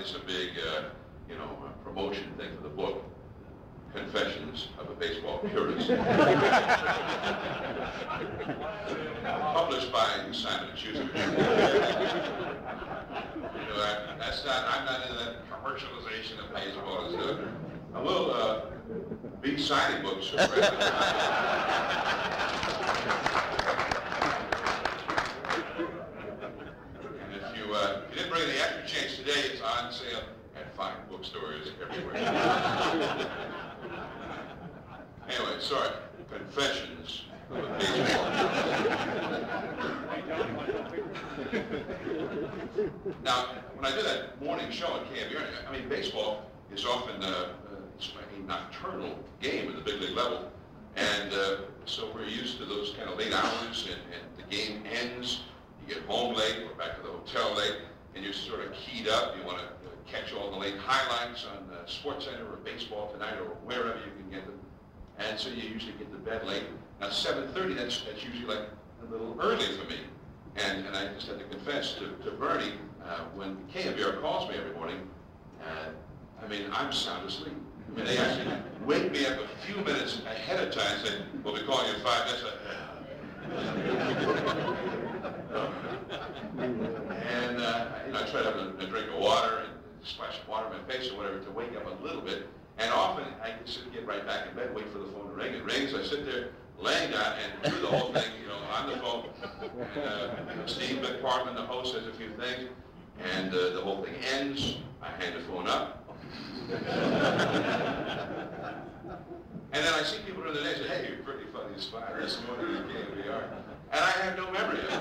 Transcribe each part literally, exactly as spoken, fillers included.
it's a big, uh, you know, promotion thing for the book, Confessions of a Baseball Purist. Published by Simon and Schuster. You know, I, that's not, I'm not into that commercialization of baseball and stuff. I will uh, be signing books. For and if you, uh, if you didn't bring the extra change today, it's on sale at fine bookstores everywhere. Anyway, sorry. Confessions of a Baseball. Now, when I do that morning show at K M U, I mean, baseball is often uh, it's a nocturnal game at the big league level, and uh, so we're used to those kind of late hours, and, and the game ends. You get home late, or back to the hotel late, and you're sort of keyed up. You want to catch all the late highlights on uh, SportsCenter or Baseball Tonight or wherever you can get them. And so you usually get to bed late. Now seven thirty, that's, that's usually like a little early for me. And, and I just had to confess to, to Bernie, uh, when K M B R calls me every morning, uh, I mean, I'm sound asleep. I mean, they actually wake me up a few minutes ahead of time and say, we'll be calling you in five minutes. And uh, you know, I try to have a, a drink of water and splash water in my face or whatever to wake up a little bit. And often I can sit and get right back in bed, wait for the phone to ring. It rings, I sit there laying down and do the whole thing, you know, on the phone. And, uh, Steve McPartman, the host, says a few things, and uh, the whole thing ends. I hang the phone up. And then I see people during the day say, hey, you're pretty funny spot this morning at K M B R. And I have no memory of it.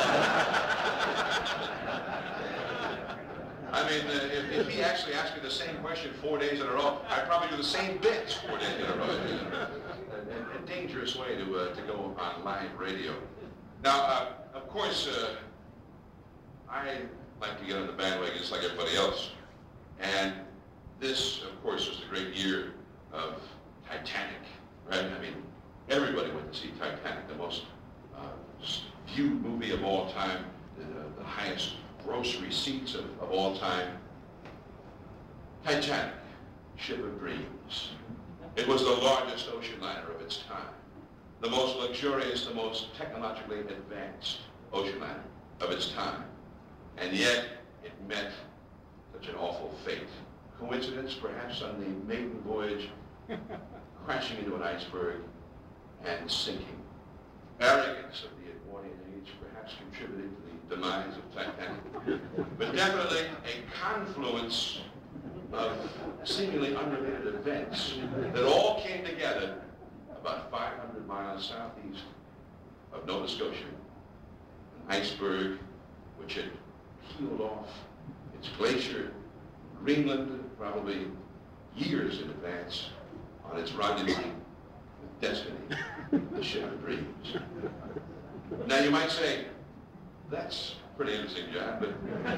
I mean, uh, if, if he actually asked me the same question four days in a row, I'd probably do the same bits four days in a row. You know? a, a dangerous way to, uh, to go on live radio. Now, uh, of course, uh, I like to get on the bandwagon just like everybody else. And this, of course, was the great year of Titanic, right? I mean, everybody went to see Titanic, the most uh, viewed movie of all time, the, the highest gross receipts of, of all time. Titanic, ship of dreams. It was the largest ocean liner of its time, the most luxurious, the most technologically advanced ocean liner of its time. And yet, it met such an awful fate. Coincidence, perhaps, on the maiden voyage, crashing into an iceberg and sinking. Arrogance of the Edwardian age perhaps contributed to the demise of Titanic. But definitely a confluence of seemingly unrelated events that all came together about five hundred miles southeast of Nova Scotia. An iceberg which had peeled off its glacier, Greenland, probably years in advance, on its rendezvous with destiny, the ship of dreams. Now you might say, that's pretty interesting, John, but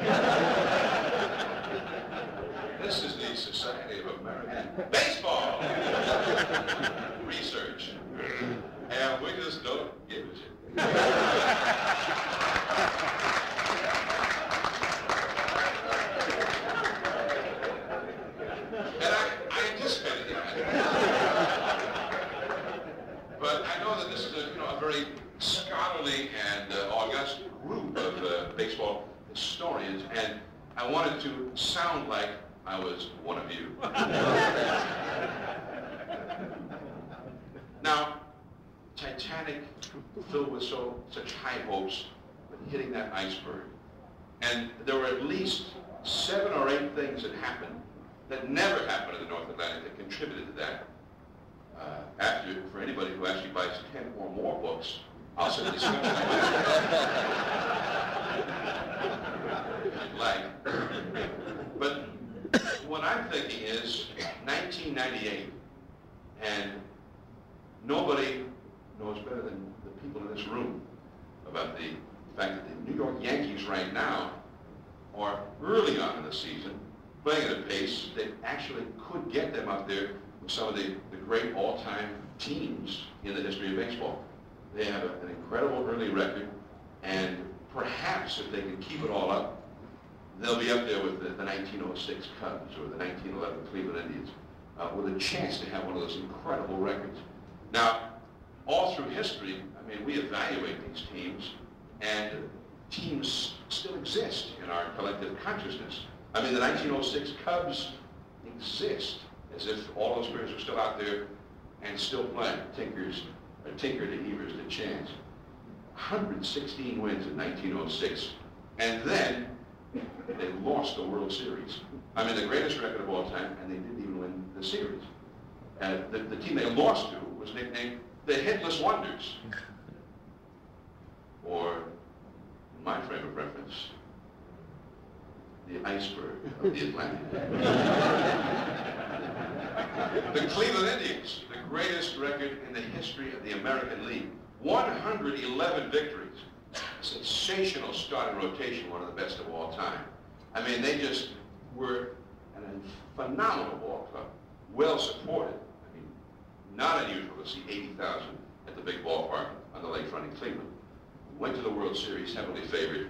this is the Society of American Baseball Research, and we just don't give a shit. And I, I anticipated that. But I know that this is a, you know, a very scholarly and uh, august group of uh, baseball historians, and I wanted to sound like I was one of you. Now, Titanic, filled with so such high hopes, but hitting that iceberg. And there were at least seven or eight things that happened that never happened in the North Atlantic that contributed to that. Uh, after, for anybody who actually buys ten or more books, I'll send this one. Like, but what I'm thinking is nineteen ninety-eight, and nobody knows better than the people in this room about the fact that the New York Yankees right now are early on in the season playing at a pace that actually could get them up there with some of the, the great all-time teams in the history of baseball. They have a, an incredible early record, and perhaps if they can keep it all up, they'll be up there with the, the nineteen oh six Cubs or the nineteen eleven Cleveland Indians, uh, with a chance to have one of those incredible records. Now, all through history, I mean, we evaluate these teams, and teams still exist in our collective consciousness. I mean, the nineteen oh six Cubs exist as if all those players are still out there and still playing. Tinkers, or Tinker to Evers to Chance. one hundred sixteen wins in nineteen oh six, and then they lost the World Series. I mean, the greatest record of all time, and they didn't even win the series. And the, the team they lost to was nicknamed the Hitless Wonders, or, in my frame of reference, the iceberg of the Atlantic. The Cleveland Indians, the greatest record in the history of the American League. one hundred eleven victories. Sensational starting rotation, one of the best of all time. I mean, they just were a phenomenal ball club, well supported. I mean, not unusual to see eighty thousand at the big ballpark on the lakefront in Cleveland. Went to the World Series, heavily favored,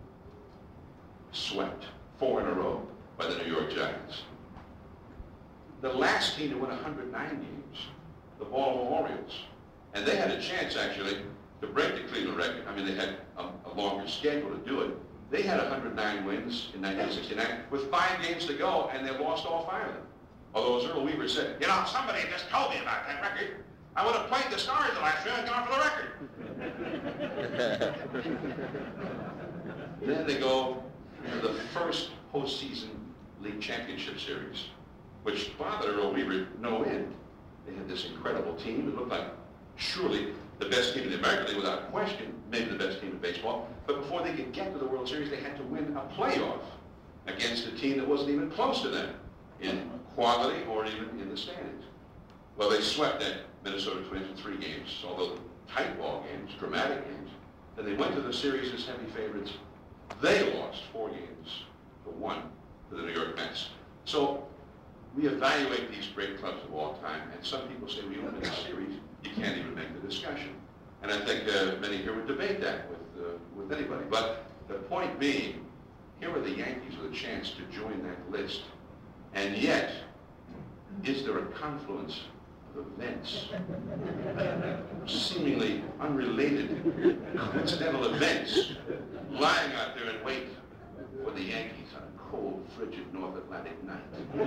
swept four in a row by the New York Giants. The last team to win one hundred nine games, the Baltimore Orioles. And they had a chance, actually, to break the Cleveland record. I mean, they had a, a longer schedule to do it. They had one hundred nine wins in nineteen sixty-nine with five games to go, and they lost all five of them. Although, as Earl Weaver said, you know, somebody just told me about that record. I would have played the Stars the last year and gone for the record. Then they go to the first postseason league championship series, which bothered Earl Weaver no end. They had this incredible team. It looked like surely the best team in the American League without question, maybe the best team in baseball. But before they could get to the World Series, they had to win a playoff against a team that wasn't even close to them in quality or even in the standings. Well, they swept that Minnesota Twins in three games, although tight ball games, dramatic games. Then they went to the series as heavy favorites. They lost four games to one to the New York Mets. So we evaluate these great clubs of all time, and some people say, we don't win a series, you can't even make the discussion. And I think uh, many here would debate that with, uh, with anybody. But the point being, here are the Yankees with a chance to join that list. And yet, is there a confluence of events, seemingly unrelated, coincidental events, lying out there and wait for the Yankees on a cold, frigid North Atlantic night?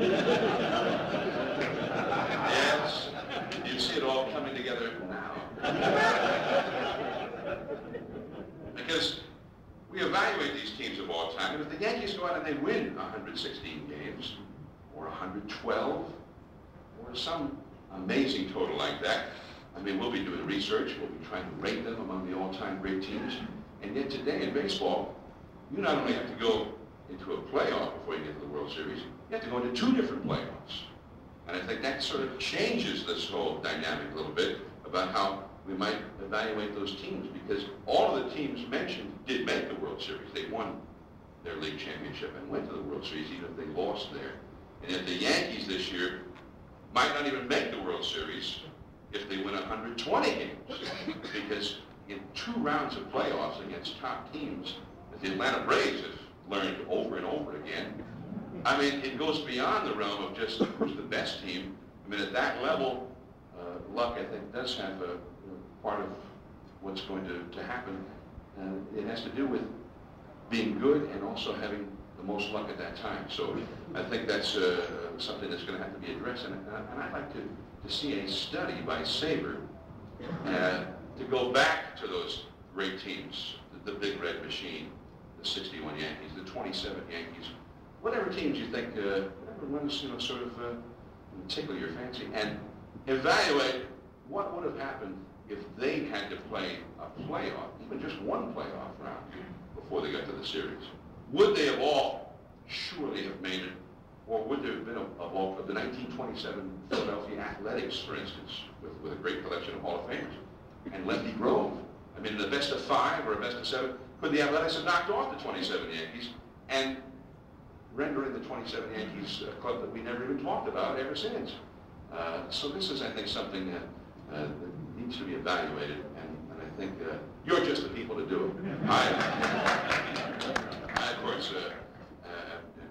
Yes, you see it all coming together now. Because we evaluate these teams of all time, and if the Yankees go out and they win one hundred sixteen games, or one hundred twelve, or some amazing total like that, I mean, we'll be doing research, we'll be trying to rate them among the all-time great teams, and yet today in baseball, you not only have to go into a playoff before you get to the World Series, you have to go into two different playoffs. And I think that sort of changes this whole dynamic a little bit about how we might evaluate those teams, because all of the teams mentioned did make the World Series. They won their league championship and went to the World Series even if they lost there. And yet the Yankees this year might not even make the World Series if they win one hundred twenty games, because in two rounds of playoffs against top teams, as the Atlanta Braves have learned over and over again, I mean, it goes beyond the realm of just who's the best team. I mean, at that level, uh, luck, I think, does have a, a part of what's going to, to happen. And it has to do with being good and also having the most luck at that time. So I think that's uh, something that's going to have to be addressed. And, and I'd like to, to see a study by Saber uh, to go back to those great teams, the, the Big Red Machine, the sixty-one Yankees, the twenty-seven Yankees, whatever teams you think, uh, whatever ones, you know, sort of uh, tickle your fancy, and evaluate what would have happened if they had to play a playoff, even just one playoff round before they got to the series. Would they have all surely have made it, or would there have been a, a ball for the nineteen twenty-seven Philadelphia Athletics, for instance, with, with a great collection of Hall of Famers, and Lefty Grove? I mean, in the best of five or a best of seven, could the Athletics have knocked off the twenty-seven Yankees and rendering the twenty-seven Yankees a club that we never even talked about ever since? Uh, so this is, I think, something that, uh, that needs to be evaluated, and, and I think uh, you're just the people to do it. I, I of course, uh,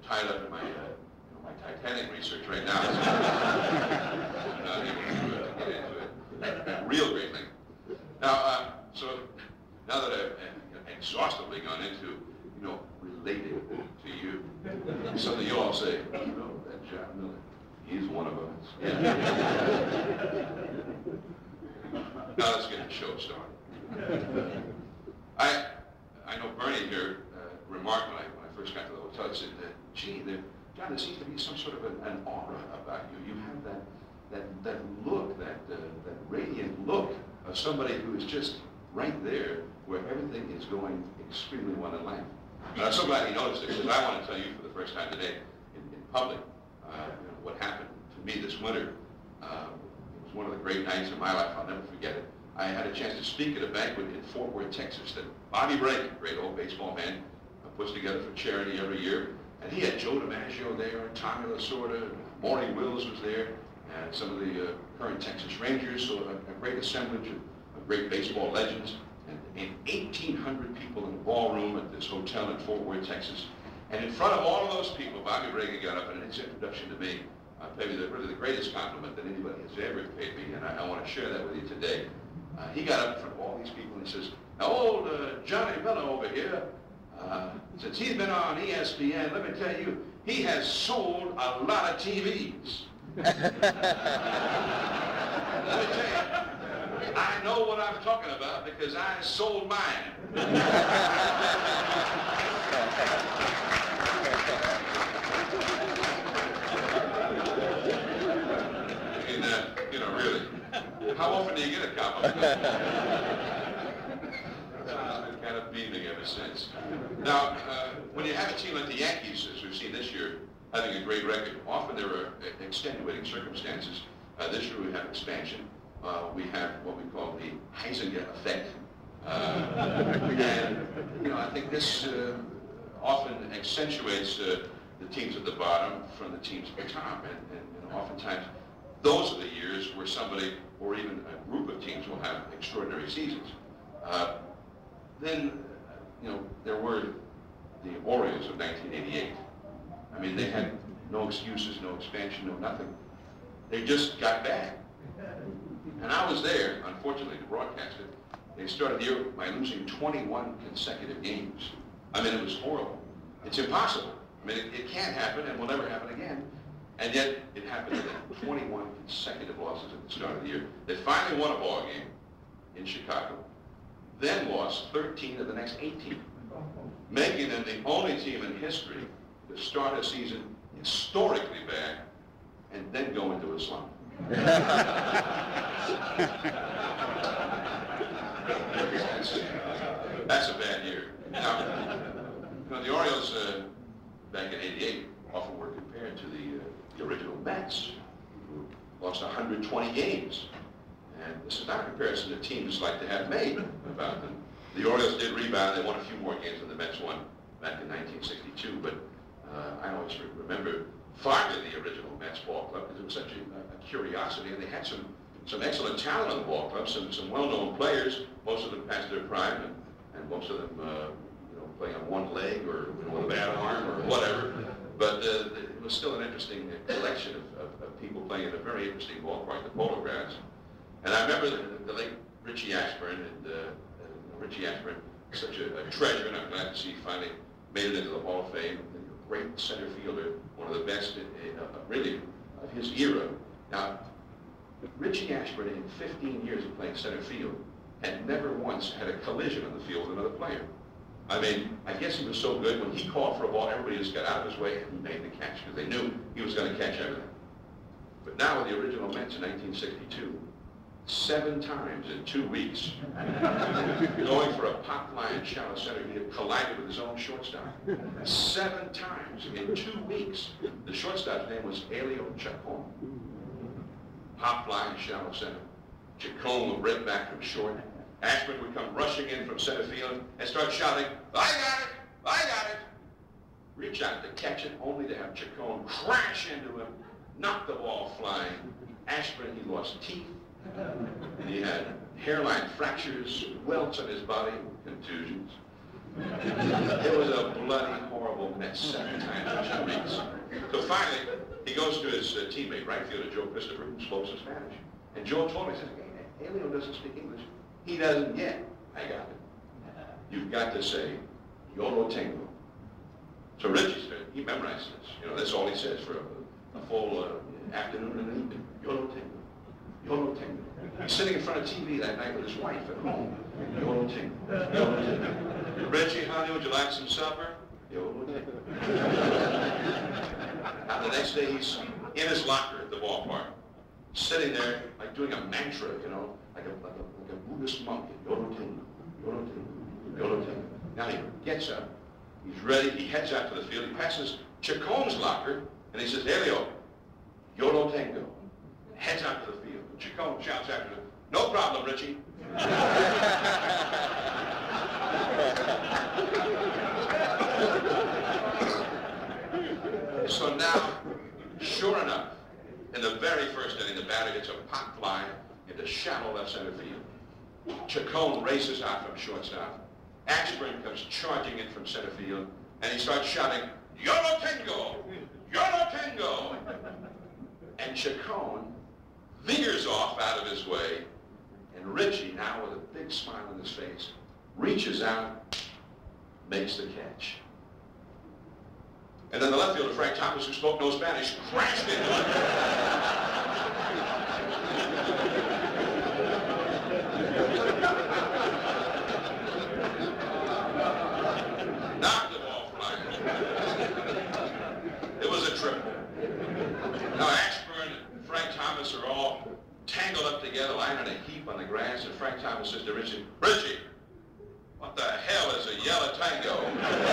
tied up in my, uh, you know, my Titanic research right now. So I'm not able to, uh, get into it at real great length. Now, uh, so now that I've uh, exhaustively gone into, you know, relating to you, something you all say, you know, that John Miller, he's one of us. Yeah. Now let's get the show started. I I know Bernie here uh, remarked when I, when I first got to the hotel, he said, uh, gee, there, John, there seems to be some sort of an, an aura about you. You have that, that, that look, that, uh, that radiant look of somebody who is just right there where everything is going extremely well in life. And I'm so glad he noticed it, because I want to tell you for the first time today in, in public uh, you know, what happened to me this winter. Uh, it was one of the great nights of my life. I'll never forget it. I had a chance to speak at a banquet in Fort Worth, Texas, that Bobby Reagan, great old baseball man, uh, puts together for charity every year. And he had Joe DiMaggio there, and Tommy Lasorda, Maury Wills was there, and some of the uh, current Texas Rangers, so a, a great assemblage of, of great baseball legends. And, and eighteen hundred people in the ballroom at this hotel in Fort Worth, Texas. And in front of all of those people, Bobby Reagan got up, and in his introduction to me, uh, paid me the, really the greatest compliment that anybody has ever paid me, and I, I want to share that with you today. Uh, he got up in front of all these people and he says, now old uh, Johnny Miller over here, uh, since he's been on E S P N, let me tell you, he has sold a lot of T Vs. Let me tell you, I know what I'm talking about because I sold mine. And, uh, you know, really. How often do you get a compliment? I've been kind of beaming ever since. Now, uh, when you have a team like the Yankees, as we've seen this year, having a great record, often there are extenuating circumstances. Uh, this year we have expansion. Uh, we have what we call the Heisinger effect. Uh, and, you know, I think this uh, often accentuates uh, the teams at the bottom from the teams at the top. And, and, and oftentimes, those are the years where somebody or even a group of teams will have extraordinary seasons. Uh, then, you know, there were the Orioles of nineteen eighty-eight. I mean, they had no excuses, no expansion, no nothing. They just got bad. And I was there, unfortunately, to broadcast it. They started the year by losing twenty-one consecutive games. I mean, it was horrible. It's impossible. I mean, it, it can't happen and will never happen again. And yet, it happened to them. twenty-one consecutive losses at the start of the year. They finally won a ball game in Chicago, then lost thirteen of the next eighteen, making them the only team in history to start a season historically bad and then go into a slump. that's, that's a bad year. Now, you know, the Orioles uh, back in eighty-eight often were compared to the, uh, the original Mets, who lost one hundred twenty games. And this is not a comparison that teams like to have made about them. The Orioles did rebound. They won a few more games than the Mets won back in nineteen sixty-two, but uh, I always remember fondly the original Mets ball club because it was such a, a curiosity, and they had some, some excellent talent on the ball club, some, some well-known players, most of them past their prime, and, and most of them uh, you know, playing on one leg or you know, with a bad arm or whatever. But uh, it was still an interesting collection of, of, of people playing in a very interesting ballpark, the Polo Grounds. And I remember the, the late Richie Ashburn, and uh, uh, Richie Ashburn, such a, a treasure, and I'm glad to see he finally made it into the Hall of Fame. A great center fielder, one of the best, in, in, uh, really, of his era. Now, Richie Ashburn, in fifteen years of playing center field, had never once had a collision on the field with another player. I mean, I guess he was so good, when he called for a ball, everybody just got out of his way and he made the catch, because they knew he was going to catch everything. But now with the original Mets in nineteen sixty-two, seven times in two weeks, going for a pop line shallow center, he had collided with his own shortstop. Seven times in two weeks. The shortstop's name was Elio Chacon. Pop line shallow center. Chacon would break back from short. Ashburn would come rushing in from center field and start shouting, "I got it! I got it!" Reach out to catch it, only to have Chacon crash into him, knock the ball flying. Ashburn, he lost teeth. He had hairline fractures, welts on his body, contusions. It was a bloody, horrible mess seven times. two weeks. So finally, he goes to his uh, teammate, right fielder Joe Christopher, who spoke some Spanish. And Joe told me, he says, hey, Elio doesn't speak English. He doesn't yet. I got it. You've got to say, yo lo tengo. So Richie said, he memorized this. You know, that's all he says for a, a full uh, afternoon and an evening. Yo lo tengo. Yo lo tengo. He's sitting in front of T V that night with his wife at home. Yo lo tengo. Yo lo tengo. Richie, honey, would you like some supper? Yo lo tengo. Now the next day he's in his locker at the ballpark, sitting there like doing a mantra, you know, like a, like a, like a Buddhist monk. Yo lo tengo. Yo lo tengo. Yo lo tengo. Now he gets up. He's ready. He heads out to the field. He passes Chacon's locker, and he says, Elio, yo lo tengo. Heads out to the field. Chacon shouts after him, no problem, Richie. So now, sure enough, in the very first inning, the batter hits a pop fly into shallow left center field. Chacon races out from shortstop. Ashburn comes charging in from center field, and he starts shouting, yo lo tengo! Yo lo tengo! And Chacon veers off out of his way, and Richie, now with a big smile on his face, reaches out, makes the catch. And then the left fielder, Frank Thomas, who spoke no Spanish, crashed into it. Knocked the ball flying. It was a triple. Now Ashburn and Frank Thomas are all tangled up together, lying on a heap on the grass, and Frank Thomas says to Richie, Richie, what the hell is a yellow tango?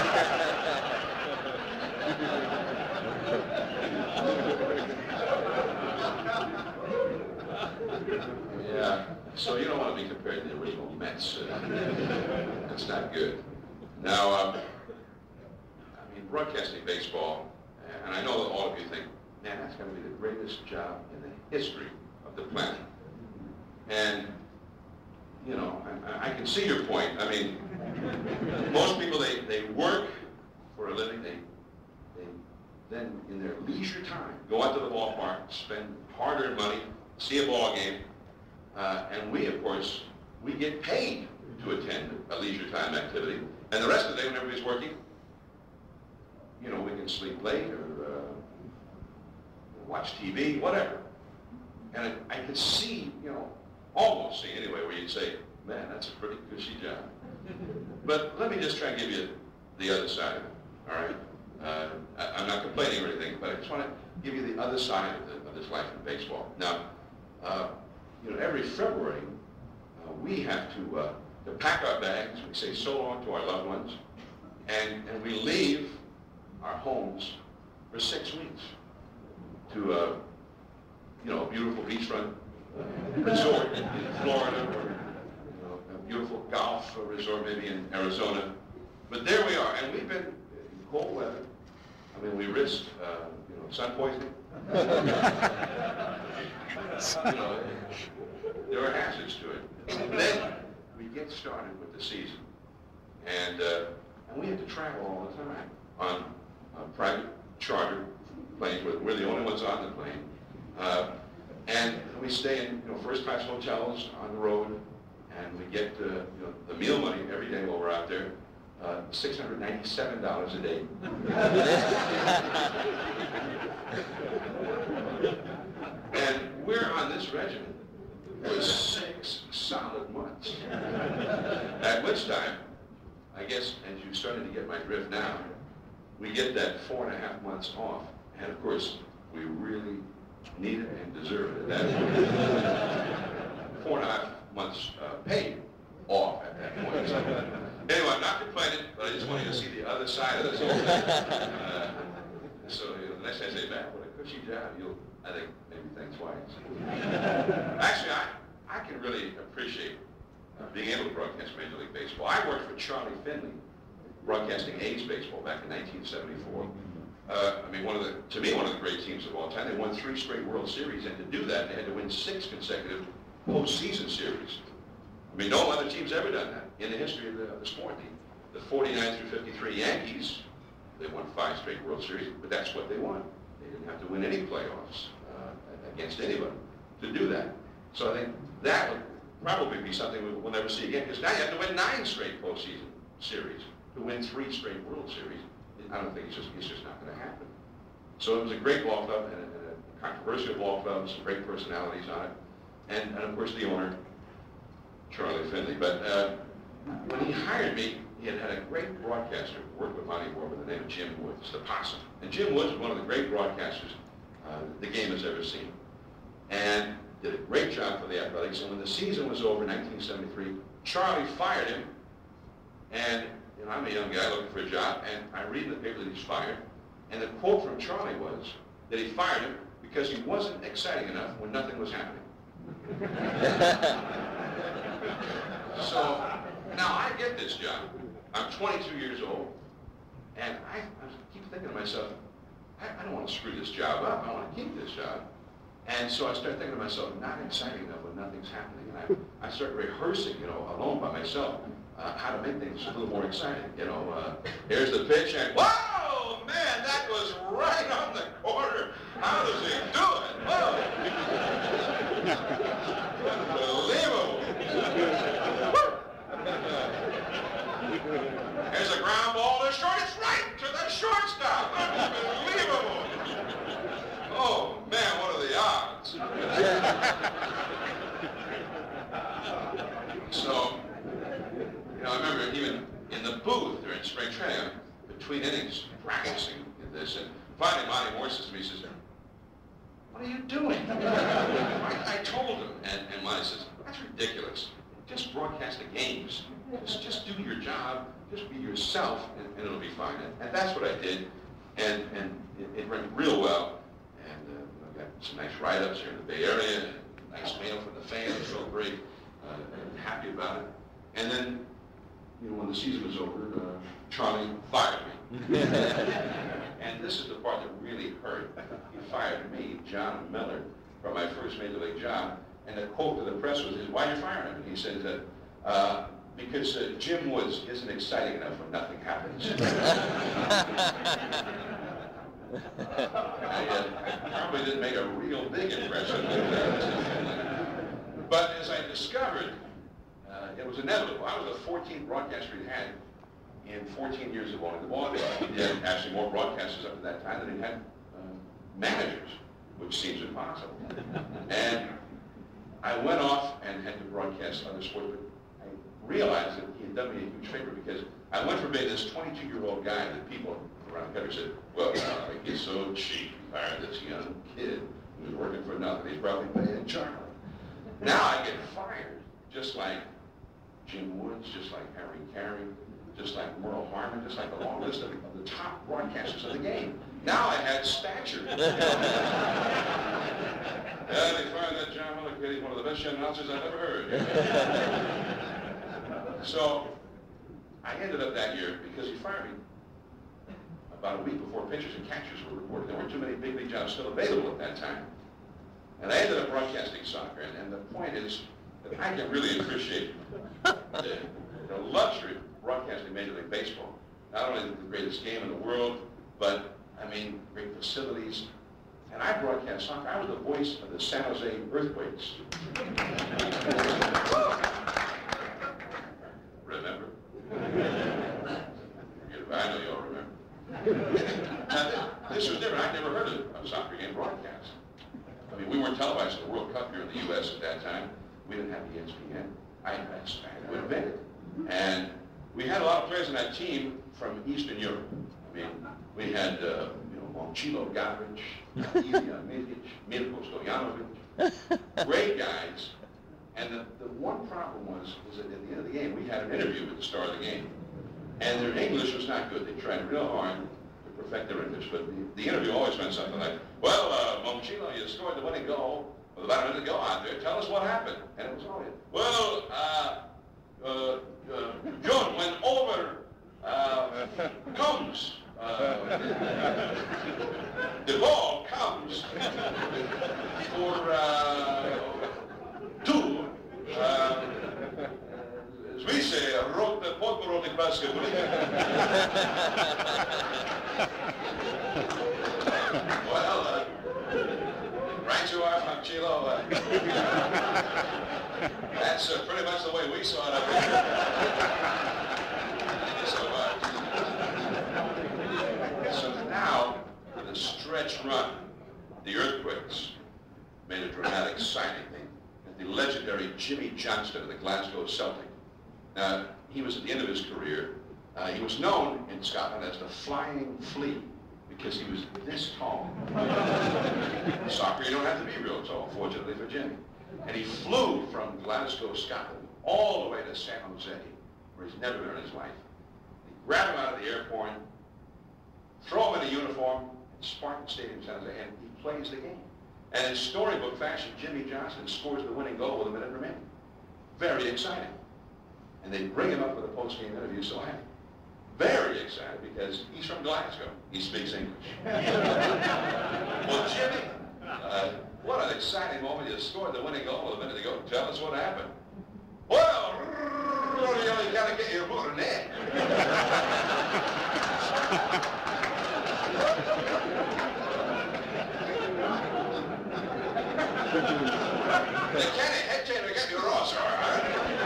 Yeah, so you don't want to be compared to the original Mets. Uh, that's not good. Now, um, I mean, broadcasting baseball, and I know that all of you think, man, that's going to be the greatest job in the history of the planet. And, you know, I, I can see your point. I mean, most people, they, they work for a living. They, they then, in their leisure time, go out to the ballpark, spend hard-earned money, see a ball game, uh, and we, of course, we get paid to attend a leisure time activity. And the rest of the day, when everybody's working, you know, we can sleep late or uh, watch T V, whatever. And I, I could see, you know, almost see anyway, where you'd say, man, that's a pretty cushy job. But let me just try and give you the other side of it, all right? Uh, I, I'm not complaining or anything, but I just want to give you the other side of, the, of this life in baseball. Now, uh, you know, every February, uh, we have to, uh, to pack our bags, we say so long to our loved ones, and, and we leave our homes for six weeks to, uh, you know, a beautiful beachfront uh, resort in Florida, or you know, a beautiful golf resort maybe in Arizona. But there we are, and we've been in cold weather. I mean, we risked, uh, you know, sun poisoning. You know, there are hazards to it. And then we get started with the season, and uh, and we have to travel all the time on uh, private charter planes. We're, we're the only ones on the plane, uh, and we stay in you know first-class hotels on the road, and we get uh, you know the meal money every day while we're out there. Uh, six hundred ninety-seven dollars a day. And we're on this regimen for six solid months. At which time, I guess, as you're starting to get my drift now, we get that four and a half months off. And of course, we really need it and deserve it at that point. Four and a half months uh, paid off at that point. So, anyway, I'm not complaining, but I just want you to see the other side of this whole thing. Uh, so you know, the next time I say, man, what a cushy job, you'll, I think, maybe think twice. Actually, I, I can really appreciate uh, being able to broadcast Major League Baseball. I worked for Charlie Finley, broadcasting A's baseball back in nineteen seventy-four. Uh, I mean, one of the, to me, one of the great teams of all time. They won three straight World Series, and to do that, they had to win six consecutive postseason series. I mean, no other team's ever done that in the history of the, of the sport. The, the forty-nine through fifty-three Yankees They won five straight World Series, but that's what they won. They didn't have to win any playoffs uh, against anybody to do that. So I think that would probably be something we'll never see again, because now you have to win nine straight postseason series to win three straight World Series. I don't think it's just, it's just not going to happen. So it was a great ball club and a, and a controversial ball club, some great personalities on it. And, and of course the owner, Charlie Finley. But uh, when he hired me, he had had a great broadcaster work with Monty Moore by the name of Jim Woods, the Possum. And Jim Woods was one of the great broadcasters uh, the game has ever seen. And did a great job for the Athletics. And when the season was over in nineteen seventy-three, Charlie fired him. And you know, I'm a young guy looking for a job, and I read in the paper that he's fired. And the quote from Charlie was that he fired him because he wasn't exciting enough when nothing was happening. So now I get this job. I'm twenty-two years old, and I, I keep thinking to myself, I, I don't want to screw this job up. I want to keep this job. And so I start thinking to myself, not exciting enough when nothing's happening. And I, I start rehearsing, you know, alone by myself, uh, how to make things a little more exciting. You know, uh, here's the pitch, and whoa, man, that was right on the corner. How does he do it? Whoa! Unbelievable. Here's a ground ball to short. It's right to the shortstop. Unbelievable. Oh, man, what are the odds? So, you know, I remember even in the booth during spring training, between innings, practicing this, and finally Monty Moore says to me, he says, what are you doing? I, I told him, and, and Monty says, that's ridiculous. Just broadcast the games. Just, just do your job. Just be yourself, and, and it'll be fine. And, and that's what I did, and, and it, it went real well. And uh, I got some nice write-ups here in the Bay Area, and nice mail from the fans. I felt great, uh, and happy about it. And then, you know, when the season was over, uh, Charlie fired me. And this is the part that really hurt. He fired me, John Miller, from my first Major League job. And the quote to the press was, why are you firing him? And he said, uh, uh, because uh, Jim Woods isn't exciting enough when nothing happens. I uh, probably didn't make a real big impression. But as I discovered, uh, it was inevitable. I was the fourteenth broadcaster he had in fourteen years of owning the ball. He had actually more broadcasters up to that time than he had uh, managers, which seems impossible. And I went off and had to broadcast other sports, but I realized that he had done me a huge favor, because I went from being this twenty-two-year-old guy that people around the country said, well, uh, he's so cheap, he hired this young kid who's working for nothing. He's probably paying Charlie. Now I get fired, just like Jim Woods, just like Harry Carey, just like Merle Harmon, just like the long list of, of the top broadcasters of the game. Now I had stature. Yeah, they fired that John Miller kid. He's one of the best young announcers I've ever heard. So I ended up that year, because he fired me about a week before pitchers and catchers were reported. There weren't too many big league jobs still available at that time. And I ended up broadcasting soccer. And, and the point is that I can really appreciate the, the luxury of broadcasting Major League Baseball. Not only the greatest game in the world, but, I mean, great facilities. And I broadcast soccer. I was the voice of the San Jose Earthquakes. Remember? I know you all remember. Now, this was different. I'd never heard of a soccer game broadcast. I mean, we weren't televising the World Cup here in the U S at that time. We didn't have the E S P N. I, I, I would invent it. And we had a lot of players on that team from Eastern Europe. I mean, we had, uh, you know, Momcilo Gavrich, Ilya Milic, Milko Stojanovic, great guys. And the, the one problem was, was that at the end of the game, we had an interview with the star of the game. And their English was not good. They tried real hard to perfect their English, but the, the interview always went something like, well, uh, Momcilo, you scored the winning goal with about a minute to go out there. Tell us what happened. And it was all it. Well, uh, uh, uh, John went over, uh, comes. Uh, the ball comes for uh, two. Uh, as we say, rote podporotnik basketball. Well, uh, right you are from Chilo. Uh, that's uh, pretty much the way we saw it up here. So, uh, so now, for the stretch run, the Earthquakes made a dramatic signing. The legendary Jimmy Johnston of the Glasgow Celtic. Now, he was at the end of his career. Uh, he was known in Scotland as the Flying Flea because he was this tall. In soccer, you don't have to be real tall, fortunately for Jimmy. And he flew from Glasgow, Scotland, all the way to San Jose, where he's never been in his life. They grab him out of the airport, throw him in a uniform, in Spartan Stadium, San Jose, and he plays the game. And in storybook fashion, Jimmy Johnston scores the winning goal with a minute remaining. Very exciting. And they bring him up with a post-game interview, so I'm very excited because he's from Glasgow. He speaks English. Well, Jimmy, uh, what an exciting moment. You scored the winning goal with a minute to go. Tell us what happened. Well, you got to get your foot in there. They can't head to get your Ross, all right?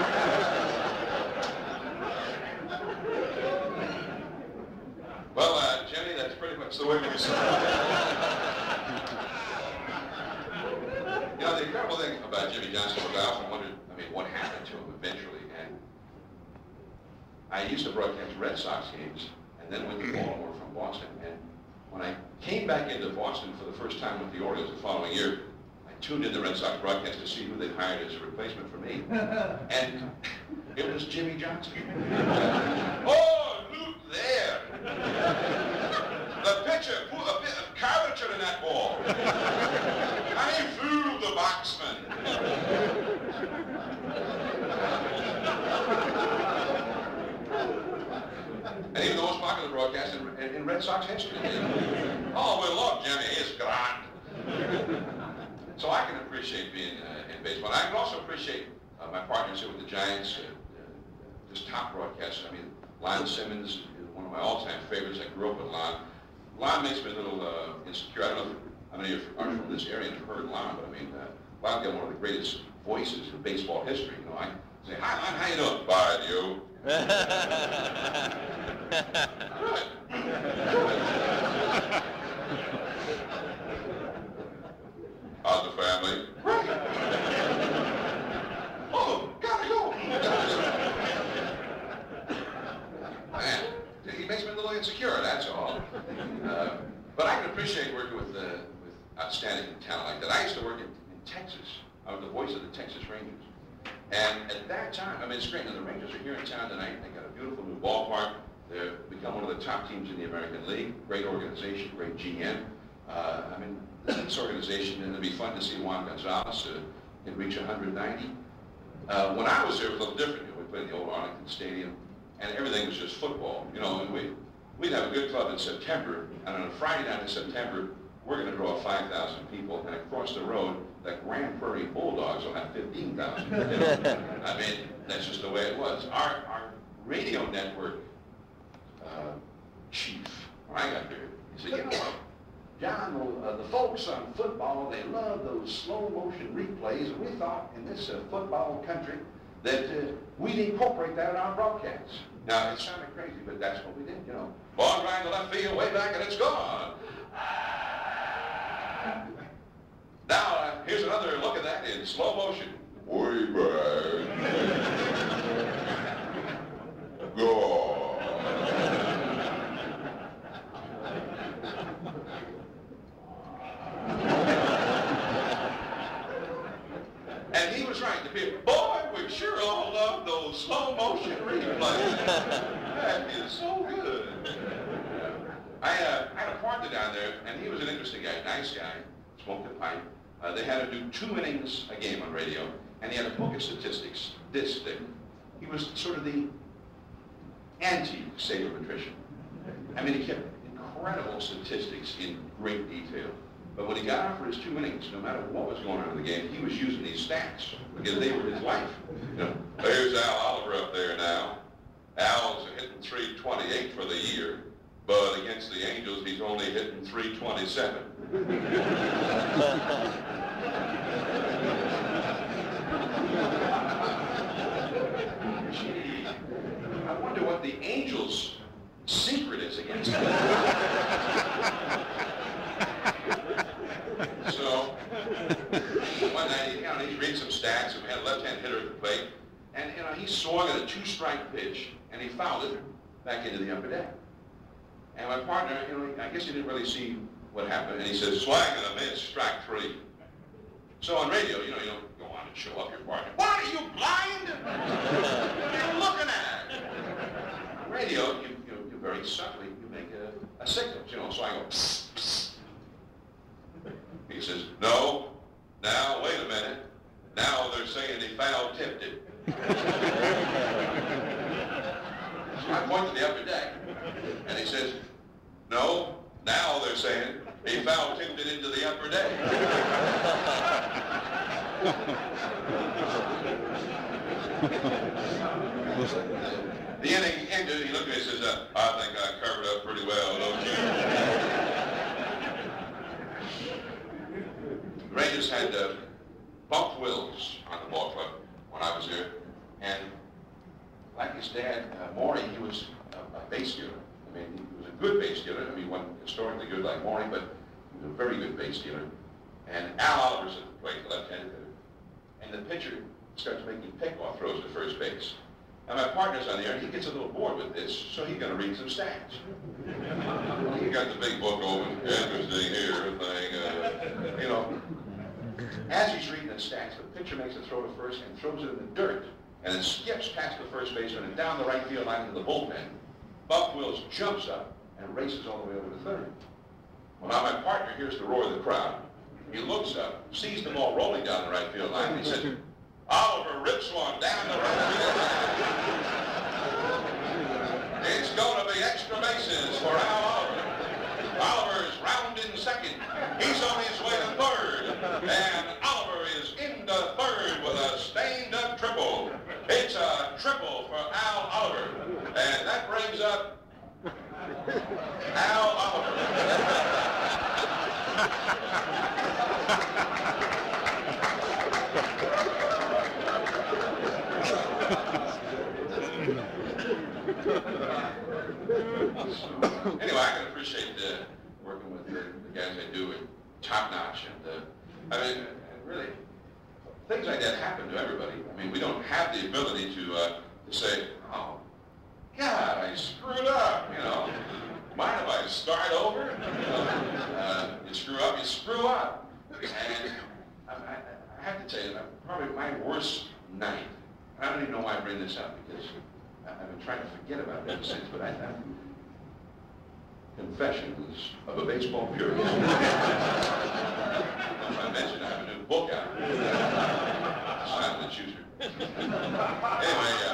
Well, uh, Jenny, that's pretty much the way we saw it. You know, the incredible thing about Jimmy Johnston was I often wondered, I mean, what happened to him eventually? And I used to broadcast Red Sox games and then went to Baltimore from Boston. And when I came back into Boston for the first time with the Orioles the following year, tuned in the Red Sox broadcast to see who they hired as a replacement for me. And it was Jimmy Johnston. Oh, look there. The pitcher put a bit of curvature in that ball. I fooled the boxman. And even the most popular broadcast in, in, in Red Sox history. Oh, we love Jimmy. He's grand. So I can appreciate being uh, in baseball. I can also appreciate uh, my partners here with the Giants, uh, uh, just top broadcasters. I mean, Lon Simmons is one of my all-time favorites. I grew up with Lon. Lon makes me a little uh, insecure. I don't know if, how many of you are from this area and have heard Lon, but I mean, uh, Lon got one of the greatest voices in baseball history. You know, I say, "Hi, Lon, how you doing?" "Fine, you." Good. How's the family? Right. Oh, gotta go. Man, he makes me a little insecure, that's all. Uh, but I can appreciate working with, uh, with outstanding talent like that. I used to work in, in Texas. I was the voice of the Texas Rangers. And at that time, I mean, it's great. Now, the Rangers are here in town tonight. They got a beautiful new ballpark. They've become one of the top teams in the American League. Great organization, great G M. Uh, I mean, this organization, and it'd be fun to see Juan Gonzalez uh, can reach one hundred ninety. Uh, when I was there, it was a little different. You know, we played in the old Arlington Stadium, and everything was just football. You know, and we, we'd have a good club in September, and on a Friday night in September, we're going to draw five thousand people, and across the road, the Grand Prairie Bulldogs will have fifteen thousand. You know? I mean, that's just the way it was. Our, our radio network uh, chief, when I got there, he said, "You know, John, well, uh, the folks on football, they love those slow motion replays, and we thought in this uh, football country that uh, we'd incorporate that in our broadcasts." Now, it sounded crazy, but that's what we did, you know. Ball right to left field, way back, and it's gone. Now, uh, here's another look at that in slow motion. Way back. Gone. And he was right. The people, boy, we sure all love those slow motion replays. That is so good. I, uh, I had a partner down there, and he was an interesting guy, nice guy, smoked a pipe. Uh, they had to do two innings a game on radio, and he had a book of statistics this thick. He was sort of the anti-Saber Patrician. I mean, he kept incredible statistics in great detail. But when he got out for his two innings, no matter what was going on in the game, he was using these stats because they were his life. You know, there's Al Oliver up there now. Al's hitting three twenty-eight for the year. But against the Angels, he's only hitting three twenty-seven. Gee, I wonder what the Angels' secret is against him. So, one night, you know, he's reading some stats, and we had a left-hand hitter at the plate, and, you know, he swung at a two-strike pitch, and he fouled it back into the upper deck. And my partner, you know, I guess he didn't really see what happened, and he says, swing and a miss, strike three. So on radio, you know, you don't go on and show up your partner. What, are you blind? What are you looking at? On radio, you, you, you very subtly, you make a, a signal, you know, so I go, psst, psst. He says, no, now, wait a minute. Now they're saying he foul-tipped it. So I point to the upper deck, and he says, no, now they're saying he foul-tipped it into the upper deck. The inning ended, he looked at me and says, uh, I think I covered up pretty well, don't you? The Rangers had uh, Buck Wills on the ball club when I was there, and like his dad, uh, Maury, he was a, a base stealer. I mean, he was a good base stealer. I mean, he wasn't historically good like Maury, but he was a very good base stealer. And Al Oliver's at the plate, left-handed hitter, and the pitcher starts making pickoff throws to first base. And my partner's on the air, and he gets a little bored with this, so he's going to read some stats. He got the big book open, interesting here, thing, uh, you know. As he's reading the stats, the pitcher makes a throw to first and throws it in the dirt, and it skips past the first baseman and down the right field line into the bullpen. Buck Wills jumps up and races all the way over to third. Well, now my partner hears the roar of the crowd. He looks up, sees them all rolling down the right field line, and he says, Oliver rips one down the right field line. It's going to be extra bases for Al Oliver. Oliver's rounding second. He's on his way to third. And Oliver is into third with a stained-up triple. It's a triple for Al Oliver. And that brings up Al Oliver. Anyway, I can appreciate uh, working with the, the guys I do, and top-notch, and uh, I mean, and really, things like that happen to everybody. I mean, we don't have the ability to uh, to say, "Oh, God, I screwed up." You know, mind if I start over? You know, uh, you screw up, you screw up. And I, I, I have to tell you, probably my worst night. I don't even know why I bring this up, because I've been trying to forget about it ever since, but I, I Confessions of a Baseball Purist. I mentioned I have a new book out. Silent Shooter. Anyway, uh,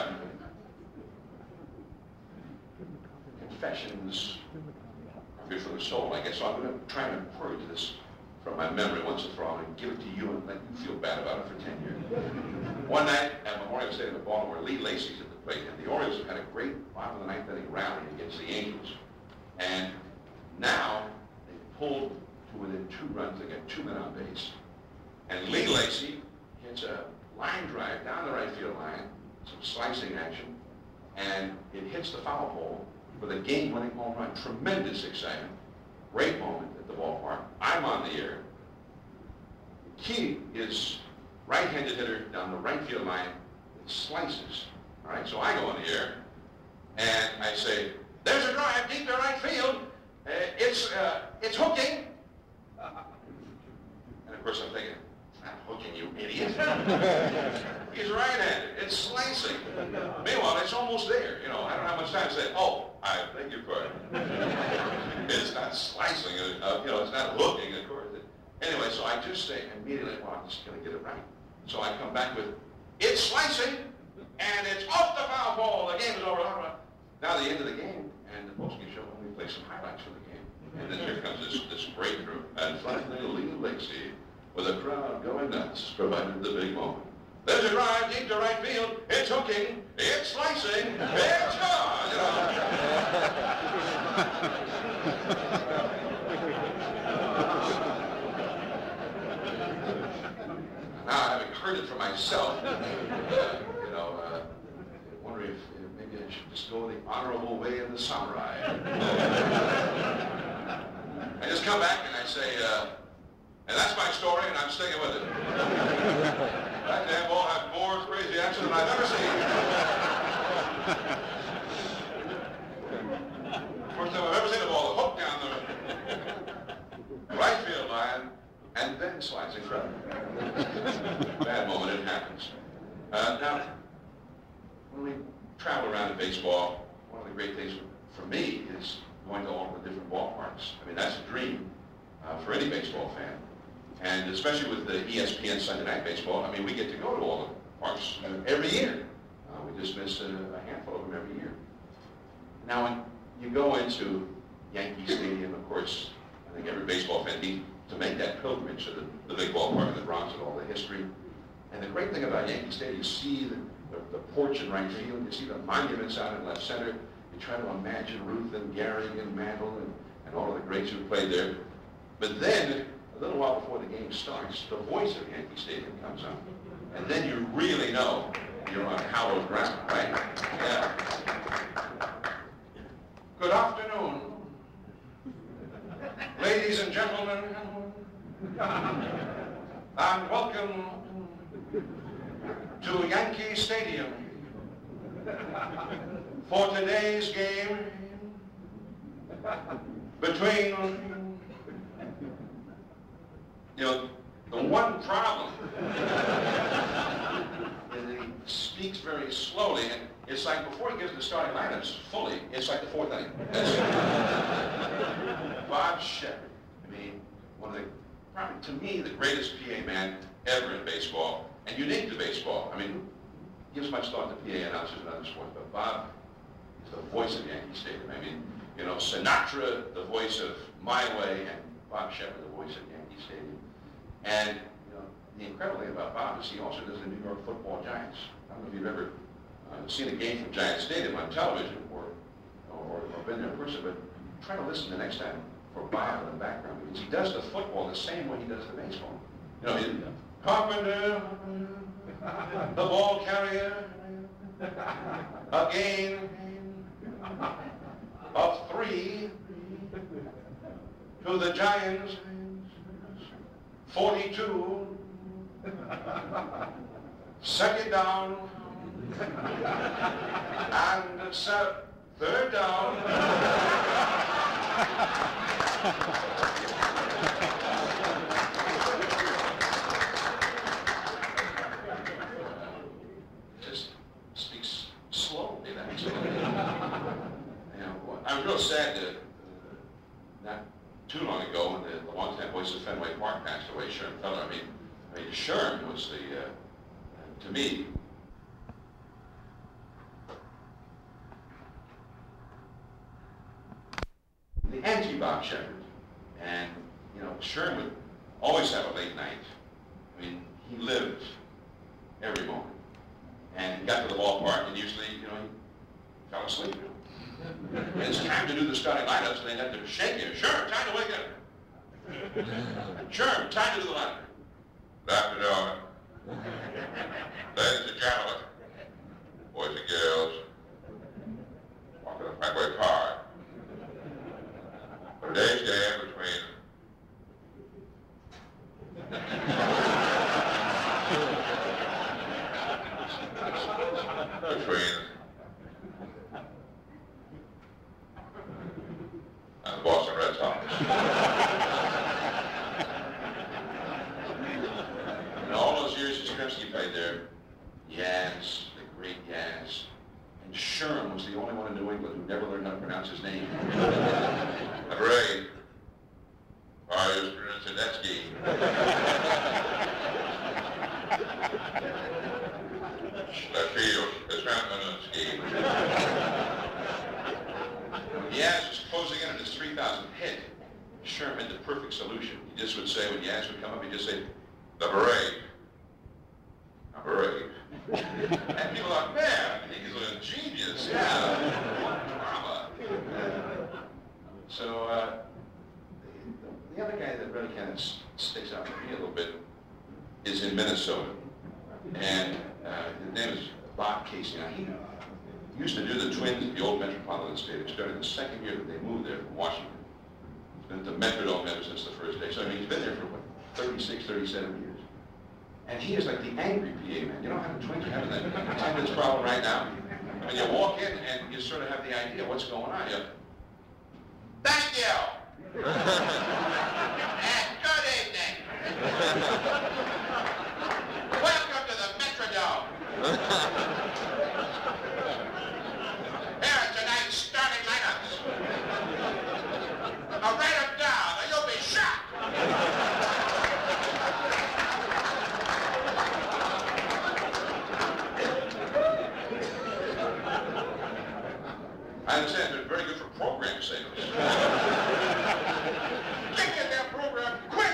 Confessions are good for the soul, I guess. So I'm going to try and purge this from my memory once and for all and give it to you and let you feel bad about it for ten years. One night at Memorial Stadium in Baltimore, Lee Lacy's at the plate, and the Orioles had a great bottom of the ninth inning rally against the Angels. And now they pulled to within two runs. They got two men on base. And Lee Lacy hits a line drive down the right field line, some slicing action, and it hits the foul pole for the game-winning home run. Tremendous excitement. Great moment at the ballpark. I'm on the air. Key is right-handed hitter down the right field line that slices. All right, so I go on the air, and I say, there's a drive deep to right field. Uh, it's uh, it's hooking. Uh, and of course I'm thinking, it's not hooking, you idiot. He's right-handed. It's slicing. Meanwhile, it's almost there. You know, I don't have much time to say, oh, I beg your pardon. It's not slicing. Uh, you know, it's not hooking, of course. Anyway, so I just say immediately, well, I'm just going to get it right. So I come back with, it's slicing, and it's off the foul pole. The game is over. Now the end of the game, and the postgame show, we play some highlights for the game. And then here comes this, this breakthrough. And finally, Lee Lacy, with a crowd going nuts, provided the big moment. There's a drive deep to right field. It's hooking. It's slicing. It's gone. You know. Now, having heard it for myself, uh, you know, uh, wondering if uh, maybe I should just go the honorable way of the samurai. I just come back and I say, uh, and that's my story, and I'm sticking with it. That damn ball had more crazy action than I've ever seen. First time I've ever seen a ball hook down the right field line and then slides. Incredible. Bad moment, it happens. Uh, now, when we travel around in baseball, one of the great things for me is going to all the different ballparks. I mean, that's a dream uh, for any baseball fan. And especially with the E S P N Sunday Night Baseball, I mean, we get to go to all the parks uh, every year. Uh, we just miss a, a handful of them every year. Now, when you go into Yankee Stadium, of course, I think every baseball fan needs to make that pilgrimage to the, the big ballpark in the Bronx and all the history. And the great thing about Yankee Stadium, you see the, the, the porch in right field, you see the monuments out in left center, you try to imagine Ruth and Gehrig and Mantle and, and all of the greats who played there. But then, a little while before the game starts, the voice of Yankee Stadium comes on. And then you really know you're on hallowed ground, right? Yeah. Good afternoon, ladies and gentlemen, and welcome to Yankee Stadium for today's game between, you know, the one problem is he speaks very slowly, and it's like before he gives the starting lineups fully, it's like the fourth inning. Bob Shepard, I mean, one of the, probably to me, the greatest P A man ever in baseball, and unique to baseball. I mean, gives much thought to P A announcers and other sports, but Bob is the voice of Yankee Stadium. I mean, you know, Sinatra, the voice of My Way, and Bob Shepard, the voice of Yankee Stadium. And, you know, the incredible thing about Bob is he also does the New York Football Giants. I don't know if you've ever uh, seen a game from Giant Stadium on television or, or, or been there in person, but try to listen the next time for Bob in the background, because he does the football the same way he does the baseball. You know, he, Carpenter, the ball carrier, a gain of three to the Giants, forty-two, second down, and uh, third down. Just speaks slowly, actually. You know, I was real sad that uh, not too long ago when the, the longtime voice of Fenway Park passed away, Sherm Feller. I mean, I mean, Sherm was the, uh, uh, to me, the anti-Bob Shepard. And, you know, Sherm would always have a late night. I mean, he lived every moment. And he got to the ballpark, and usually, you know, he fell asleep. And it's time to do the starting lineups, and they'd have to shake him. Sherm, time to wake up. Sherm, time to do the lineup. Good afternoon. Ladies and gentlemen, boys and girls, welcome to Fenway Park. Today's game between between and the Boston Red Sox. In all those years Yastrzemski played there, Yaz, the great Yaz, and Sherm was the only one in New England who never learned how to pronounce his name. Great. Mariusz Brunetski. Left field, Brunetski. When Yaz was closing in on his three thousandth hit, Sherm had the perfect solution. He just would say, when Yaz would come up, he'd just say, the parade. hooray. And people are like, man, he's a genius, yeah. Drama. So, uh, the, the other guy that really kind of sticks out to me a little bit is in Minnesota. And uh, his name is Bob Casey. Now, he used to do the Twins at the old Metropolitan Stadium. Started the second year that they moved there from Washington. He's been at the Metrodome ever since the first day. So, I mean, he's been there for, what, thirty-six, thirty-seven years. And he is like the angry P A man. You know how the Twins are having that attendance problem right now? I mean, you walk in and you sort of have the idea what's going on. You, thank you! And good evening! Welcome to the Metrodome! Here are tonight's starting lineups. Now write them down or you'll be shot! I understand they're very good for program sales. Get in that program quick!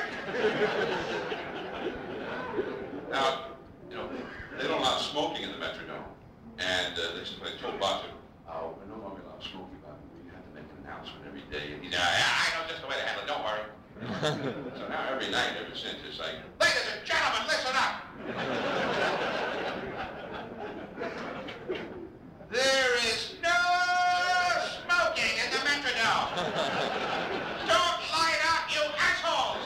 Now, you know, they don't allow smoking in the Metrodome. And uh, they simply told Bob, oh, we're no longer allowed smoking, Bob. We have to make an announcement every day. And he's, yeah, I know just the way to handle it, don't worry. So now every night, ever since, it's like, ladies and gentlemen, listen up! There is no smoking in the Metrodome. Don't light up, you assholes!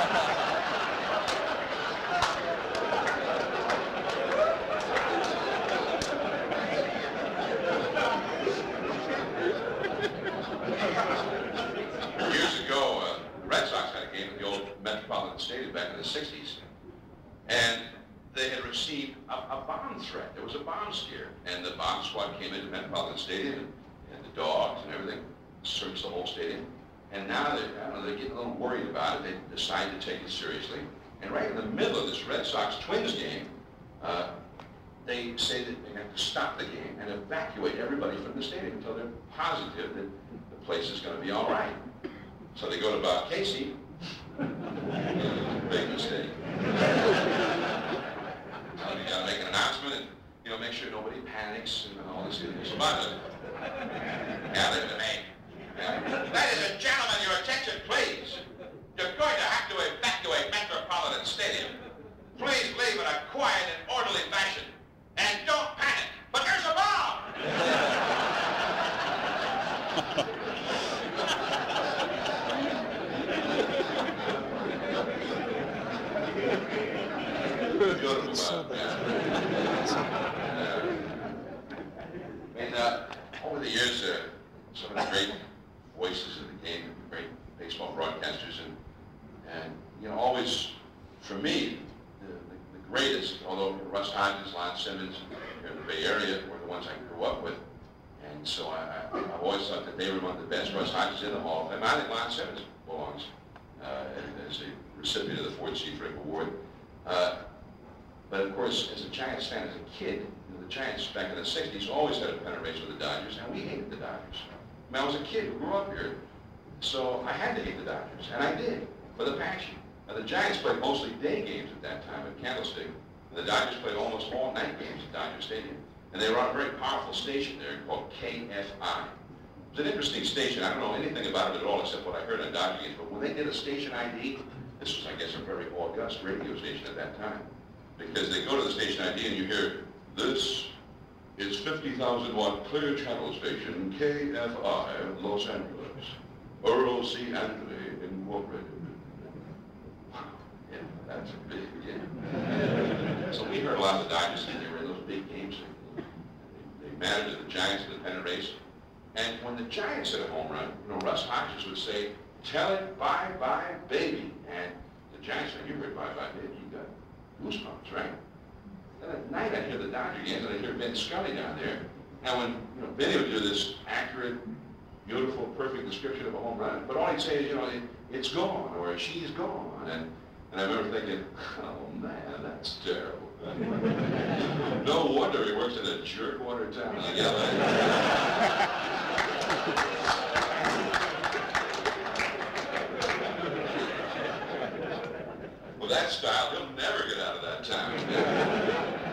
Years ago, uh, the Red Sox had a game at the old Metropolitan Stadium back in the sixties, and they had received a, a bomb threat. There was a bomb scare, and the bomb squad came into Metropolitan Stadium, and, and the dogs and everything searched the whole stadium. And now they're, I don't know, they're getting a little worried about it. They decide to take it seriously. And right in the middle of this Red Sox-Twins game, uh, they say that they have to stop the game and evacuate everybody from the stadium until they're positive that the place is going to be all right. So they go to Bob Casey. Big mistake. Uh, you got to make an announcement and, you know, make sure nobody panics and all this. So Bob said, yeah, they've been made. Yeah. Ladies and gentlemen, your attention, please. You're going to have to evacuate Metropolitan Stadium. Please leave in a quiet and orderly fashion. And don't panic. But there's a bomb! Beautiful, uh, yeah. And uh, over the years, uh, some of the great voices of the game, great baseball broadcasters, and, and you know, always, for me, the, the, the greatest, although Russ Hodges, Lon Simmons, here in the Bay Area were the ones I grew up with, and so I, I, I've always thought that they were among the best. Russ Hodges in the Hall of Fame. I think Lon Simmons belongs uh, as a recipient of the Ford C. Frick Award. Uh, but of course, as a Giants fan, as a kid, you know, the Giants back in the sixties always had a pennant race with the Dodgers, and we hated the Dodgers. I mean, I was a kid who grew up here, so I had to hate the Dodgers, and I did, with a passion. Now, the Giants played mostly day games at that time at Candlestick, and the Dodgers played almost all night games at Dodger Stadium. And they were on a very powerful station there called K F I. It was an interesting station. I don't know anything about it at all except what I heard on Dodger games, but when they did a station I D, this was, I guess, a very august radio station at that time, because they go to the station I D and you hear, this is fifty thousand watt clear channel station K F I, Los Angeles, Earl C. Anthony Incorporated. Wow, yeah, that's a big, yeah. So we heard a lot of the Dodgers, and they were in those big games. They, they mattered to the Giants in the pennant race. And when the Giants hit a home run, you know, Russ Hodges would say, tell it bye-bye, baby. And the Giants said, you heard bye-bye, baby, you got goosebumps, right? And at night I hear the Dodger games and I hear Ben Scully down there. And when, you know, Benny would do this accurate, beautiful, perfect description of a home run, but all he'd say is, you know, it, it's gone, or she's gone. And, and I remember thinking, oh man, that's terrible. No wonder he works in a jerk-water town like L A. With that style, he'll never get out of that town.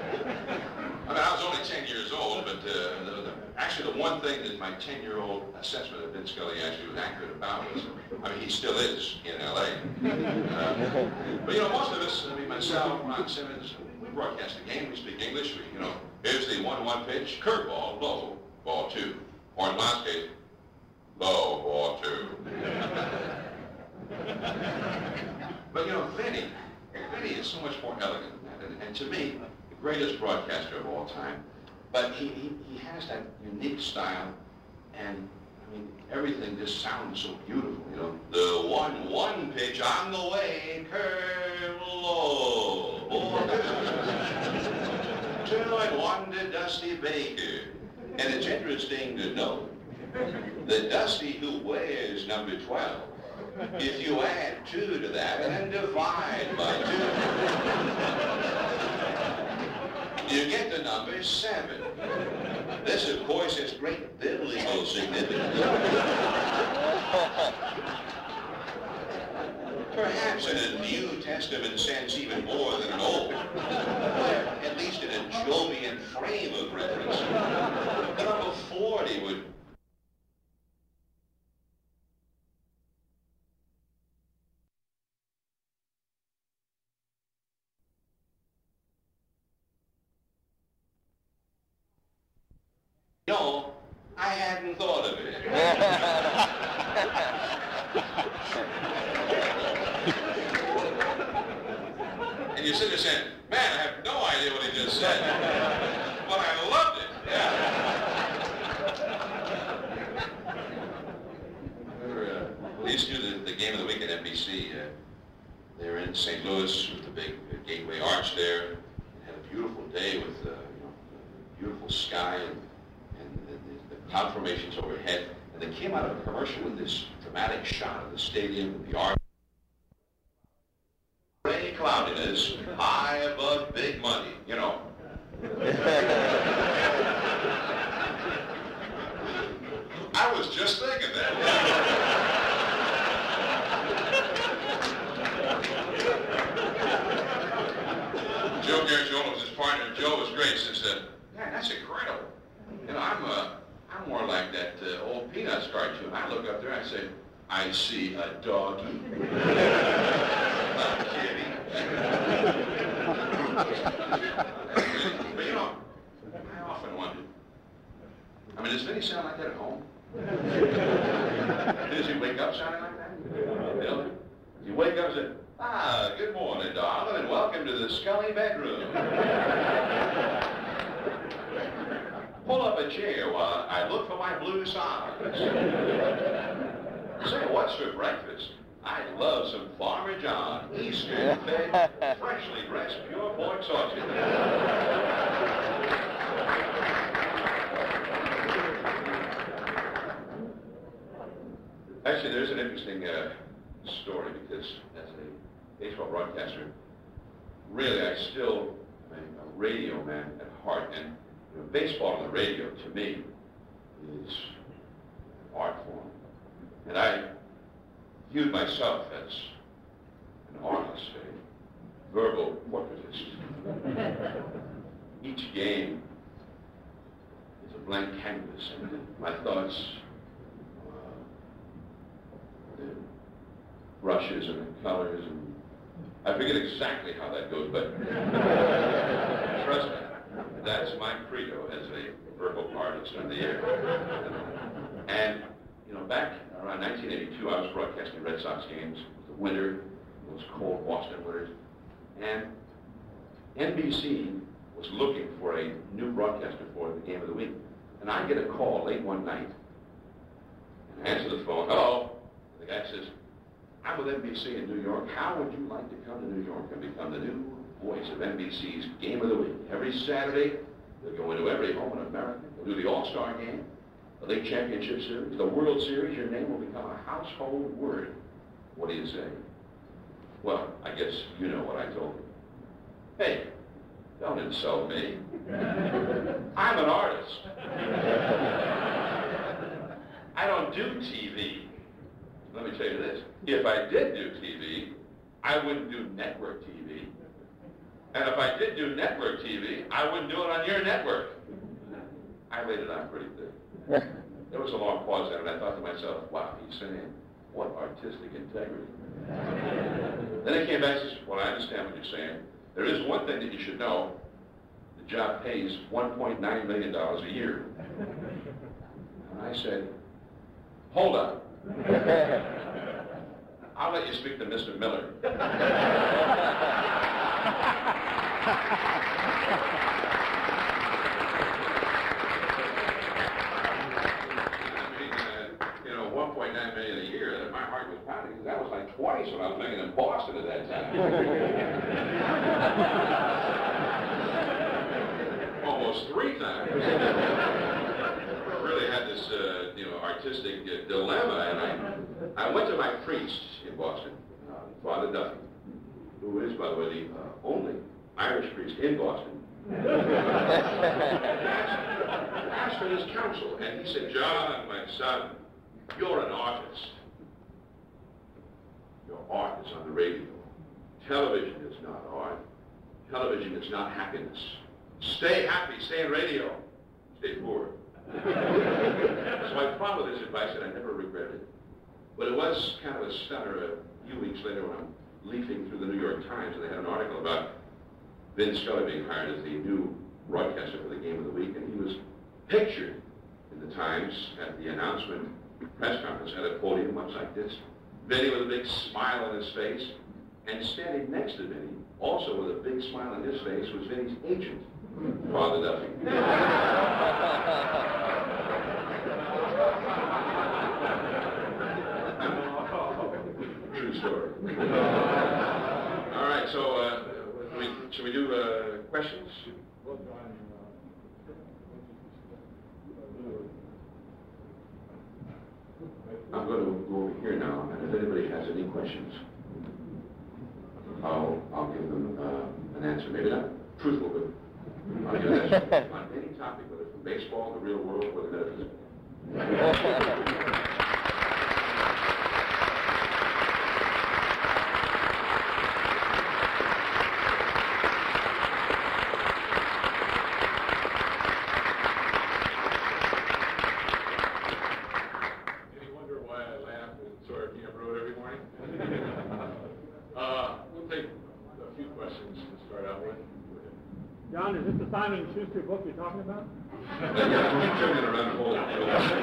Actually, the one thing that my ten-year-old assessment of Vin Scully actually was accurate about was, I mean, he still is in L A Uh, but, you know, most of us, I mean, myself, Ron Simmons, we broadcast the game, we speak English, we, you know, here's the one-one pitch, curveball, low, ball two. Or in last case, low, ball two. But, you know, Vinny, Vinny is so much more elegant than that. And, and to me, the greatest broadcaster of all time. But he, he, he has that unique style, and, I mean, everything just sounds so beautiful, you know. The one-one pitch on the way, curve low, ball two. Two and one to Dusty Baker. And it's interesting to note that Dusty, who wears number twelve, if you add two to that and divide by two, you get the number seven. This, of course, has great biblical significance. Perhaps in a New Testament sense even more than an Old, at least in a Jovian frame of reference. The number forty would No, I hadn't thought of it. And you sit there saying, man, I have no idea what he just said. But I loved it, yeah. Remember, uh, we used to do the, the game of the week at N B C. Uh, they were in Saint Louis with the big uh, Gateway Arch there. And had a beautiful day with uh, you know, beautiful sky and cloud formations overhead, and they came out of a commercial with this dramatic shot of the stadium with the arch. Gray cloudiness, high above big money, you know. I was just thinking that. Joe Garagiola was his partner. Joe was great since then. Man, that's incredible. You know, I'm uh, I'm more like that uh, old Peanuts cartoon. I look up there and I say, I see a doggy. I'm kidding. But you know, I often wonder, I mean, does Vinny sound like that at home? Does he wake up sounding like that? You know? Does he wake up and say, ah, good morning, darling, and welcome to the Scully bedroom. Pull up a chair while I look for my blue socks. Say, what's for breakfast? I love some Farmer John, Eastern fed, freshly dressed pure pork sausage. Actually, there's an interesting uh, story because as a baseball broadcaster, really I still am a radio man at heart, and you know, baseball on the radio to me is an art form. And I viewed myself as an artist, a verbal portraitist. Each game is a blank canvas, and my thoughts, uh, the brushes and the colors, and I forget exactly how that goes, but trust me, that's my credo as a verbal artist on the air. And, you know, back around nineteen eighty-two, I was broadcasting Red Sox games. It was the winter, those cold Boston winters. And N B C was looking for a new broadcaster for the game of the week. And I get a call late one night, and I answer the phone. Hello. And the guy says, I'm with N B C in New York. How would you like to come to New York and become the new voice of N B C's Game of the Week? Every Saturday, they'll go into every home in America. They'll do the All-Star Game, the League Championship Series, the World Series. Your name will become a household word. What do you say? Well, I guess you know what I told him. Hey, don't insult me. I'm an artist. I don't do T V. Let me tell you this. If I did do T V, I wouldn't do network T V. And if I did do network T V, I wouldn't do it on your network. I laid it on pretty thick. There was a long pause there, and I thought to myself, wow, he's saying, what artistic integrity. Then I came back and said, well, I understand what you're saying. There is one thing that you should know. The job pays one point nine million dollars a year. And I said, hold on. I'll let you speak to Mister Miller. one point nine million dollars a year, and my heart was pounding because that was like twice what I was making in Boston at that time. Almost three times. I really had this, uh, you know, artistic uh, dilemma, and I, I went to my priest in Boston, uh, Father Duffy, who is, by the way, the uh, only Irish priest in Boston. Asked for his counsel, and he said, John, my son, you're an artist. Your art is on the radio. Television is not art. Television is not happiness. Stay happy, stay in radio, stay poor. So I followed his advice and I never regretted it. But it was kind of a stunner a few weeks later when I'm leafing through the New York Times and they had an article about Vin Scully being hired as the new broadcaster for the Game of the Week, and he was pictured in the Times at the announcement press conference at a podium much like this. Vinny with a big smile on his face, and standing next to Vinny, also with a big smile on his face, was Vinny's agent, Father Duffy. True story. All right, so uh, we, should we do uh, questions? I'm going to go over here now, and if anybody has any questions, I'll, I'll give them uh, an answer. Maybe not truthful, but I'll give an answer on any topic, whether from baseball, the real world, or the metaphysical. John, is this the Simon and Schuster book you're talking about? Yeah, turning around hold it.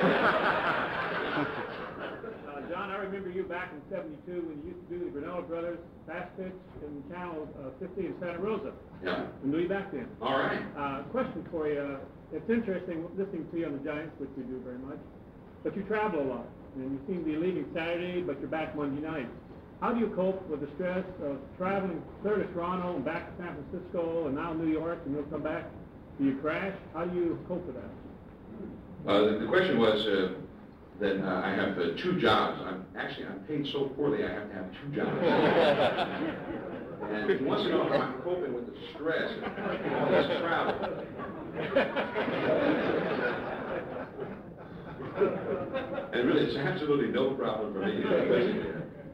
uh, John, I remember you back in seventy-two when you used to do the Granella Brothers Fast Pitch in Channel uh, fifty in Santa Rosa. Yeah. I knew you back then. All right. Uh, question for you. It's interesting listening to you on the Giants, which we do very much, but you travel a lot, and you seem to be leaving Saturday, but you're back Monday night. How do you cope with the stress of traveling clear to Toronto and back to San Francisco and now New York, and you'll come back? Do you crash? How do you cope with that? Uh, the, the question was uh, that uh, I have uh, two jobs. I'm actually I'm paid so poorly I have to have two jobs. And he wants to know how I'm coping with the stress of all this travel. And really, it's absolutely no problem for me.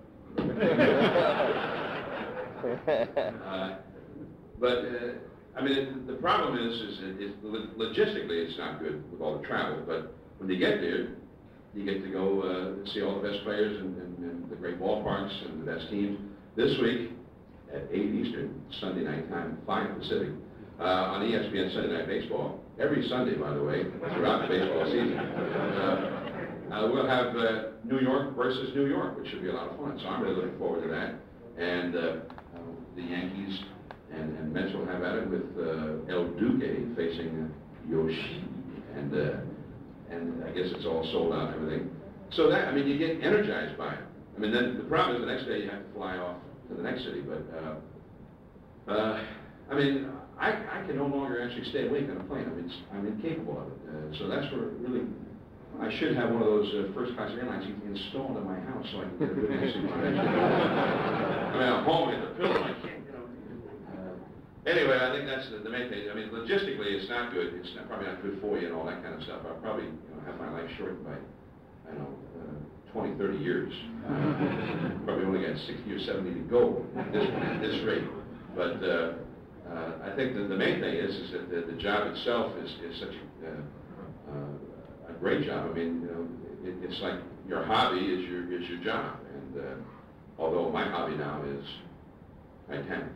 uh, but uh, I mean, the problem is, is, is logistically it's not good with all the travel. But when you get there, you get to go uh, see all the best players and, and, and the great ballparks and the best teams. This week at eight Eastern, Sunday night time, five Pacific, uh, on E S P N Sunday Night Baseball. Every Sunday, by the way, throughout the baseball season. Uh, Uh, we'll have uh, New York versus New York, which should be a lot of fun. So I'm really looking forward to that. And uh, uh, the Yankees and, and Mets will have at it with uh, El Duque facing uh, Yoshi. And uh, and I guess it's all sold out and everything. So that, I mean, you get energized by it. I mean, then the problem is the next day you have to fly off to the next city. But, uh, uh, I mean, I, I can no longer actually stay awake on a plane. I mean, it's, I'm incapable of it. Uh, so that's where really... I should have one of those uh, first-class airlines installed in my house so I can get a good night's sleep. I mean, I'm home in the pillow. I can't, you know. Uh, anyway, I think that's the, the main thing. I mean, logistically, it's not good. It's not, probably not good for you and all that kind of stuff. I'll probably, you know, have my life shortened by, I don't know, uh, twenty, thirty years. Uh, probably only got sixty or seventy to go at this, at this rate. But uh, uh, I think that the main thing is, is that the, the job itself is, is such a... Uh, uh, a great job. I mean, you know, it, it's like your hobby is your is your job. And uh, although my hobby now is Titanic.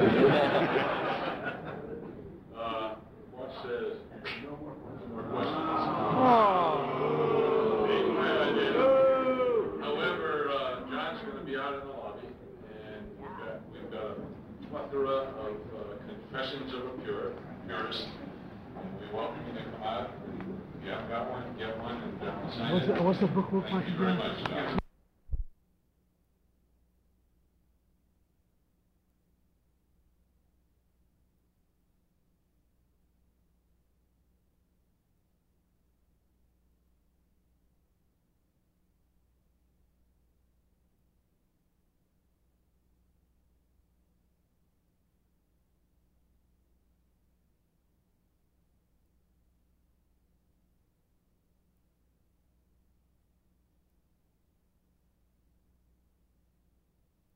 uh, what says? No more questions. Oh. Being my idea. However, uh, John's going to be out in the lobby, and we've got, we've got a plethora of uh, confessions of a pure, purist. And we welcome you to come out. And if you haven't got one, get one, and uh, sign What's it. the, what's the book look like Thank you very again? much, John.